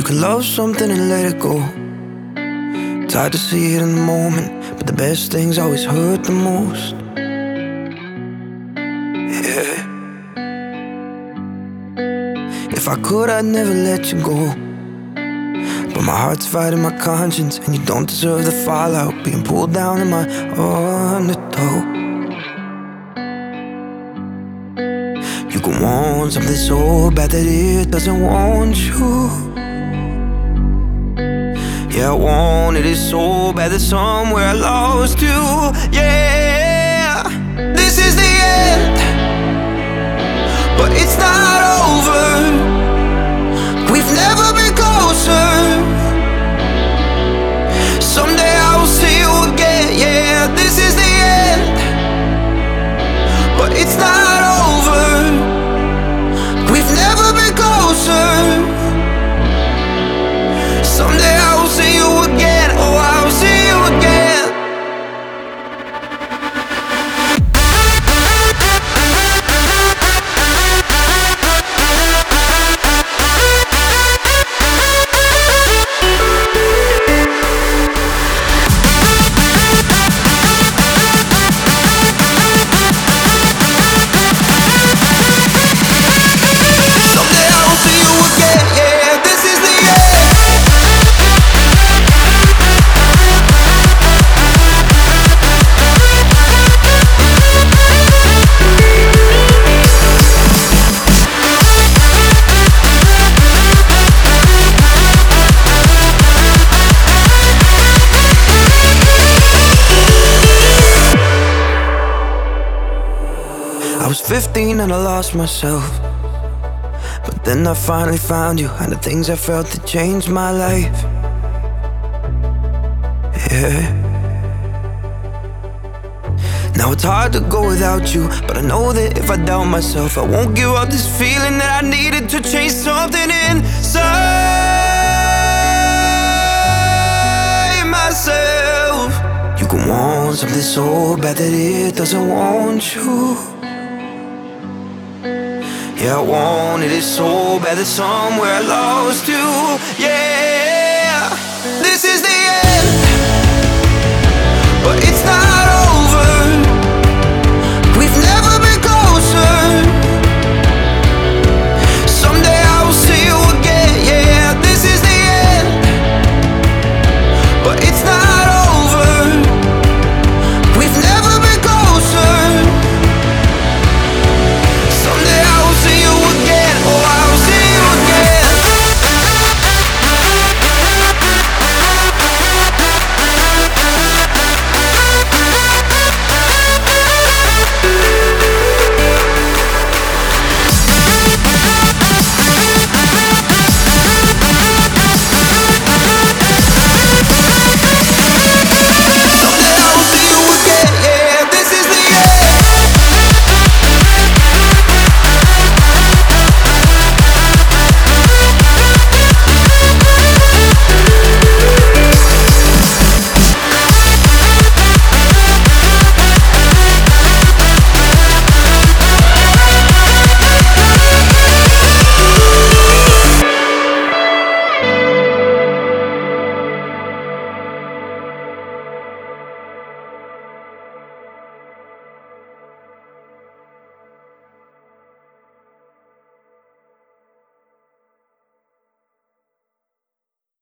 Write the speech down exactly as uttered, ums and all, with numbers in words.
can love something and let it go. It's hard to see it in the moment, but the best things always hurt the most. Yeah. If I could, I'd never let you go, but my heart's fighting my conscience, and you don't deserve the fallout, being pulled down in my undertow. You can want something so bad that it doesn't want you. Yeah, I wanted it so bad that somewhere I lost you. Yeah, this is the end, but it's not over. We've never been closer. Someday I will see you again. Yeah, this is the end, but it's not over. We've never been closer. Someday I will see you again. Oh, I will see you again. I was fifteen and I lost myself, but then I finally found you, and the things I felt that changed my life. Yeah. Now it's hard to go without you, but I know that if I doubt myself, I won't give up this feeling that I needed to change something inside myself. You can want something so bad that it doesn't want you. Yeah, I wanted it so bad that somewhere I lost you.